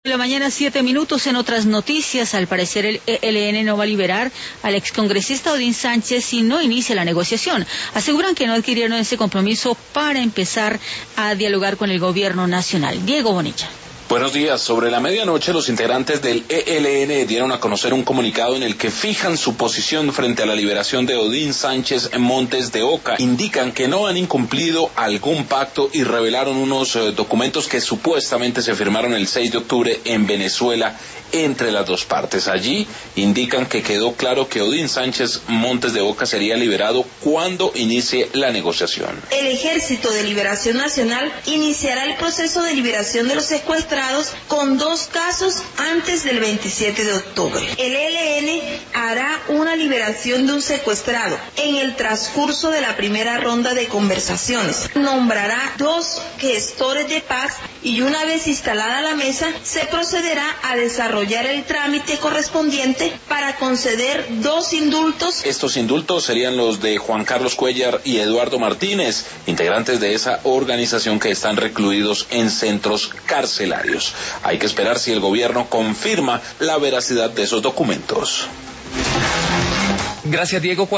La mañana 7 minutos. En otras noticias, al parecer el ELN no va a liberar al excongresista Odín Sánchez si no inicia la negociación. Aseguran que no adquirieron ese compromiso para empezar a dialogar con el gobierno nacional. Diego Bonilla. Buenos días. Sobre la medianoche, los integrantes del ELN dieron a conocer un comunicado en el que fijan su posición frente a la liberación de Odín Sánchez Montes de Oca. Indican que no han incumplido algún pacto y revelaron unos documentos que supuestamente se firmaron el 6 de octubre en Venezuela entre las dos partes. Allí indican que quedó claro que Odín Sánchez Montes de Oca sería liberado cuando inicie la negociación. El Ejército de Liberación Nacional iniciará el proceso de liberación de los secuestrados con 2 casos antes del 27 de octubre. El ELN hará una liberación de un secuestrado en el transcurso de la primera ronda de conversaciones. Nombrará 2 gestores de paz y una vez instalada la mesa, se procederá a desarrollar el trámite correspondiente para conceder 2 indultos. Estos indultos serían los de Juan Carlos Cuellar y Eduardo Martínez, integrantes de esa organización que están recluidos en centros carcelarios. Hay que esperar si el gobierno confirma la veracidad de esos documentos. Gracias, Diego.